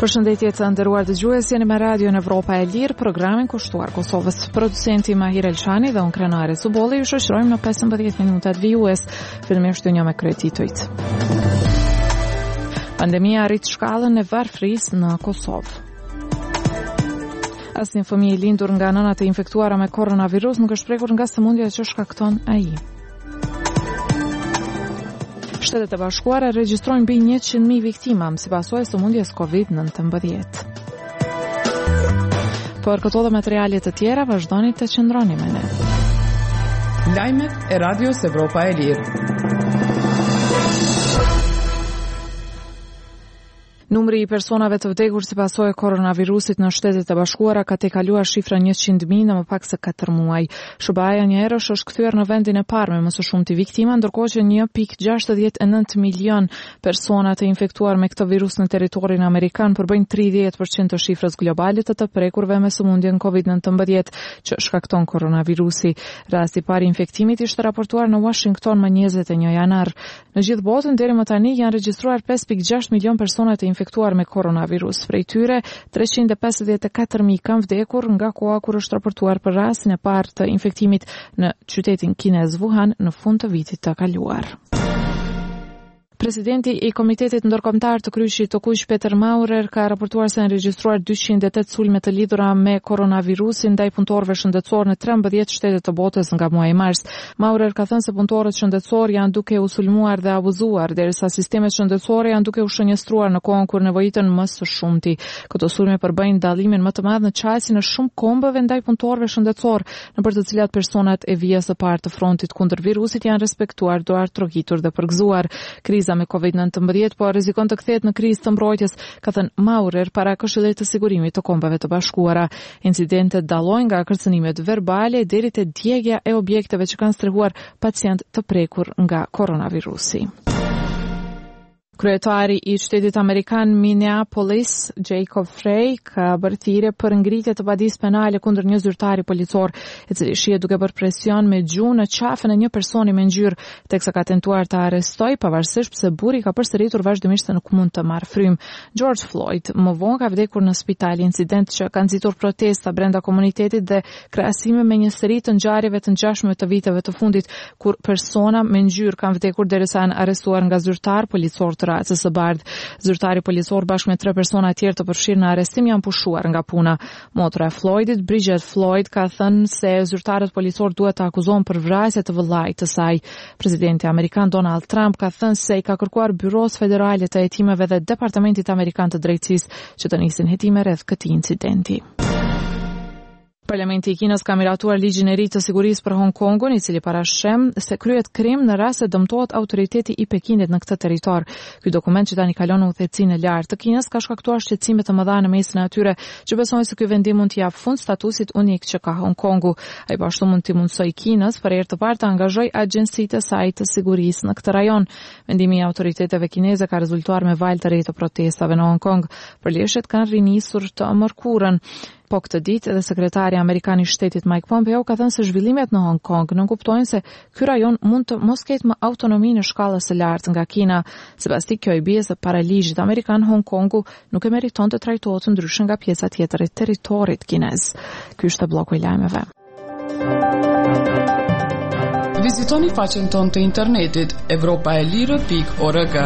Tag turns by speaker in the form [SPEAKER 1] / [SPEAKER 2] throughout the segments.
[SPEAKER 1] Përshëndetje të nderuar dëgjues, jeni me Radio në Evropa e Lirë, programin kushtuar Kosovës. Producenti Mahir Elshani dhe unë Krenare Subolli ju shoqërojmë në 15 minutat vijues. Fillimisht një me kryetitujt. Pandemia arrit shkallën e varfërisë në Kosovë. Asnjë fëmijë i lindur nga nënat e infektuara me koronavirus nuk është prekur nga sëmundja që shkakton ai. Shtetet e Bashkuara regjistrojnë mbi 100.000 viktima si pasojë e sëmundjes COVID-19. Për këto dhe materialet të tjera vazhdoni të qëndroni me ne.
[SPEAKER 2] Lajmet e Radios Evropa e Lirë.
[SPEAKER 1] Numri i personave të vdekur si pasojë e koronavirusit në Shtetet e Bashkuara ka tejkaluar shifrën 100.000 në më pak se 4 muaj. SBA-ja një herësh është kthyer në vendin e parë me më së shumti viktima, ndërkohë që 1.69 milion persona të infektuar me këtë virus në territorin amerikan përbëjnë 30% të shifrës globale të prekurve me sëmundjen COVID-19 që shkakton koronavirusi. Rasti i parë i infektimit ishte raportuar në Washington më 21 janar. Në gjithë botën deri më tani janë regjistruar 5.6 milion persona të infektuar me koronavirus. Prej tyre 354.000 kanë vdekur nga koha kur është raportuar për rastin e parë të infektimit në qytetin kinez Wuhan në fund të vitit të kaluar. Presidenti i Komitetit Ndërkombëtar të Kryqit të Kuq Peter Maurer ka raportuar se janë regjistruar 208 sulme të lidhura me koronavirusin ndaj punëtorëve shëndetësor në 13 shtete të botës nga muaji mars. Maurer ka thënë se punëtorët shëndetësor janë duke u sulmuar dhe abuzuar, derisa sistemet shëndetësore janë duke u shënjestruar në kohën kur nevojitën më së shumti. Këto sulme përbëjnë dallimin më të madh në qasjen e shumë kombëve ndaj punëtorëve shëndetësor, nëpër të cilat personat e vijës së parë të frontit kundër virusit janë respektuar, duar trogitur dhe përgëzuar. Kriza me COVID-19 po rrezikon të kthehet në krizë të mbrojtjes, ka thënë Maurer para Këshillit të Sigurimit të Kombeve të Bashkuara. Incidentet dallojnë nga kërcënimet verbale deri te djegja e objekteve që kanë strehuar pacient të prekur nga koronavirusi. Kryetari i shtetit amerikan Minneapolis, Jacob Frey, ka bërë thirrje për ngritje të padisë penale kundër një zyrtari policor, i cili shihet duke bërë presion me gjuhë në qafën e një personi me ngjyrë, teksa ka tentuar të arrestojë pavarësisht pse burri ka përsëritur vazhdimisht se nuk mund të marrë frymë. George Floyd më vonë ka vdekur në spital, incident që ka nxitur protesta brenda komunitetit dhe krahasime me një seri të ngjarjeve të ngjashme të viteve të fundit kur persona me ngjyrë kanë vdekur derisa janë arrestuar nga zyrtar policor racës së bardhë. Zyrtari policor bashkë me 3 persona tjerë të përfshirë në arrestim janë pushuar nga puna. Motra e Floydit, Bridget Floyd, ka thënë se zyrtarët policor duhet të akuzohen për vrasje të vëllait të saj. Presidenti amerikan Donald Trump ka thënë se i ka kërkuar Byros Federale të Hetimeve dhe Departamentit Amerikan të Drejtësisë që të nisin hetime rreth këtij incidenti. Parlamenti i Kinës ka miratuar ligjin e ri të sigurisë për Hong Kongun, i cili parashëm se kryhet krim në rast se dëmtohet autoriteti i Pekinit në këtë territor. Ky dokument që tani kalon në udhëhecinë e lartë të Kinës ka shkaktuar shqetësime të mëdha në mesin e atyre që besojnë se ky vendim mund t'i jap fund statusit unik që ka Hong Kongu. Ai po ashtu mund t'i mundsojë Kinës për herë të parë të angazhojë agjencitë e saj të sigurisë në këtë rajon. Vendimi i autoriteteve kineze ka rezultuar me valë të re të protestave në Hong Kong. Përleshjet kanë rinisur të mërkurën. Po këtë ditë edhe sekretari amerikan i shtetit Mike Pompeo ka thënë se zhvillimet në Hong Kong nënkuptojnë se ky rajon mund të mos ketë më autonomi në shkallës së lartë nga Kina. Sipas tij, kjo i bie se para ligjit amerikan Hong Kongu nuk e meriton të trajtohet ndryshe nga pjesa tjetër e territorit kinez. Ky është bloku i lajmeve.
[SPEAKER 2] Vizitoni faqen tonë të internetit evropaelire.org.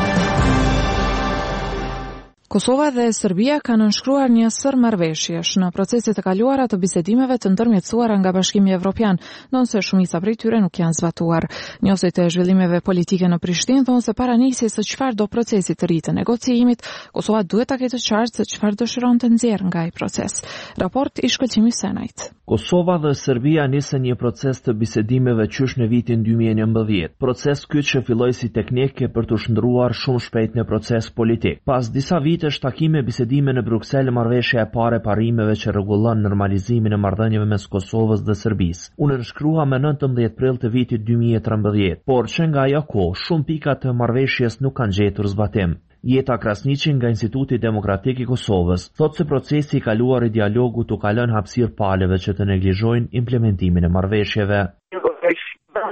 [SPEAKER 1] Kosova dhe Serbia kanë nënshkruar një sër marrëveshjesh në proceset e kaluara të bisedimeve të ndërmjetësuara nga Bashkimi Evropian, ndonse shumica prej tyre nuk janë zbatuar. Njësojt e zhvillimeve politike në Prishtinë thonë se para nisjes së çfarëdo procesi të ri të negociimit, Kosova duhet ta ketë qartë se çfarë dëshiron të nxjerrë nga ai proces. Raport i shkëlqimit Senajt.
[SPEAKER 3] Kosova dhe Serbia nisën një proces të bisedimeve qysh në vitin 2019. Proces ky që filloi si teknike për të shndruar shumë shpejt në proces politik. Pas disa vitesh takime bisedime në Bruksel, marrëveshja e parë e parimeve që rregullon normalizimin e marrëdhënieve mes Kosovës dhe Serbisë. U nënshkrua me 19 prill të vitit 2013, por që nga ajo kohë shumë pika të marrëveshjes nuk kanë gjetur zbatim. Jeta Krasniqi nga Instituti Demokratik i Kosovës thotë se procesi i kaluar i dialogut u ka lënë hapësirë palëve që të neglizhojnë implementimin e marrëveshjeve.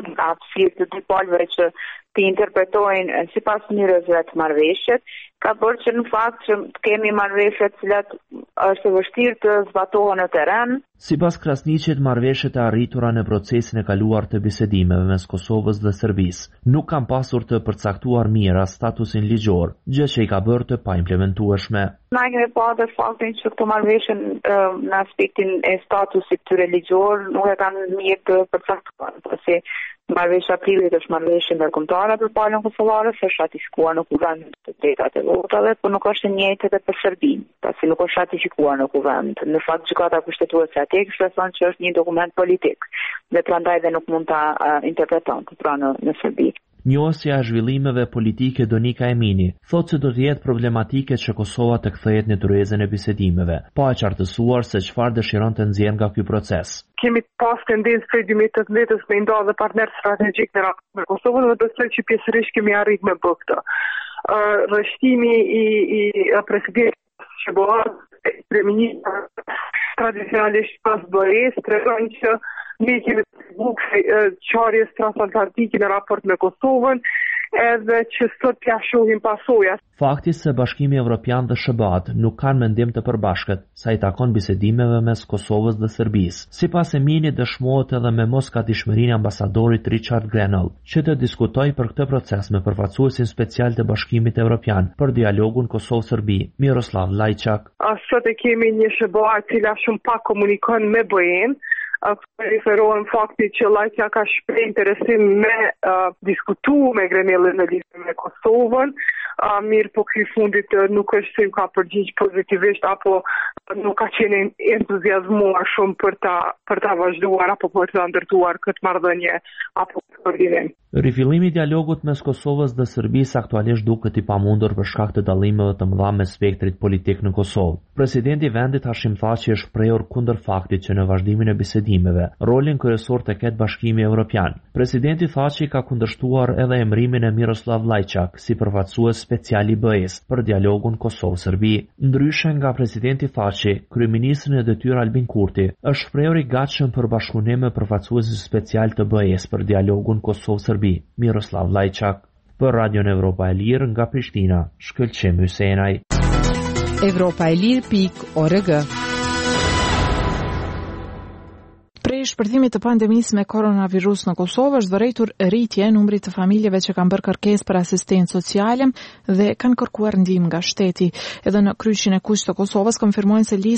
[SPEAKER 4] hapësirë të dy palëve që të interpretojnë sipas mënyrës të marrëveshjet, ka bërë që në fakt që kemi marrëveshje të cilat është e vështirë të zbatohen në terren.
[SPEAKER 3] Sipas Krasniqit, marrëveshjet e arritura në procesin e kaluar të bisedimeve mes Kosovës dhe Serbisë nuk kanë pasur të përcaktuar mira statusin ligjor, gjë që i ka bërë të paimplementueshme.
[SPEAKER 4] Na kemi pasur faktin që këto marrëveshje në aspektin e statusit të ligjor nuk e kanë mirë të përcaktuar, pasi marrëveshja Aprillit është marrëveshje ndërkombëtare për palën kosovare, është ratifikuar në Kuvend të Drejtat e Votave, por nuk është e njëjtë edhe për Serbinë, pasi nuk është ratifikuar në Kuvend. Në fakt gjykata kushtetuese atje shpreson që është një dokument politik, dhe prandaj dhe nuk mund ta interpreton pra në Serbi.
[SPEAKER 3] Njohësja e zhvillimeve politike Donika Emini thotë se do të jetë problematike që Kosova të kthehet në tyrezën e bisedimeve, pa e qartësuar se çfarë dëshiron të nxjerrë nga ky proces.
[SPEAKER 5] Kemi pas tendencë prej 2018 me nda dhe partner strategjik në raport me Kosovën dhe besoj që pjesërisht kemi arrit me bë këtë. Rrështimi i presidentit Shqiptar, kryeministri tradicionalisht pas BE-s tregon që ne kemi qarjes transatlantike në raport me Kosovën, edhe që sot t'ja shohim pasojat.
[SPEAKER 3] Fakti se Bashkimi Evropian dhe SHBAT nuk kanë mendim të përbashkët sa i takon bisedimeve mes Kosovës dhe Serbisë. Sipas Emini dëshmohet edhe me moskatishmërinë e ambasadorit Richard Grenell, që të diskutojë për këtë proces me përfaqësuesin special të Bashkimit Evropian për dialogun Kosovë-Serbi, Miroslav Lajçak.
[SPEAKER 5] Sot e kemi një SHBA e cila shumë pak komunikon me BE-n. Referohen fakti që Lajçak ka shpreh interesim me diskutu me Grenellin në lidhje me Kosovën, mirë po ky fundit nuk është se ka përgjigj pozitivisht apo nuk ka qenë entuziazmuar shumë për ta vazhduar apo për ta ndërtuar këtë marrëdhënie apo koordinim.
[SPEAKER 3] Rifillimi i dialogut mes Kosovës dhe Serbisë aktualisht duket i pamundur për shkak të dallimeve të mëdha me spektrit politik në Kosovë. Presidenti i vendit Hashim Thaçi është prehur kundër faktit që në vazhdimin e bisedimeve rolin kryesor të ketë Bashkimi Evropian. Presidenti Thaçi ka kundërshtuar edhe emërimin e Miroslav Lajçak si përfaqësues special i BE-s për dialogun Kosovë-Serbi. Ndryshe nga presidenti Thaçi, kryeministri në detyrë Albin Kurti është shprehur i gatshëm për bashkëpunim me përfaqësuesin special të BE-s për dialogun Kosovë-Serbi, Miroslav Lajçak. Për Radion Evropa e Lirë nga Prishtina, Shkëlqim Hysenaj.
[SPEAKER 2] europaelir.org.
[SPEAKER 1] Prej shpërthimit të pandemisë me koronavirus në Kosovë është vërejtur rritje numrit të familjeve që kanë bërë kërkesë për asistencë sociale dhe kanë kërkuar ndihmë nga shteti. Edhe në kryqin e kuq të Kosovës konfirmojnë se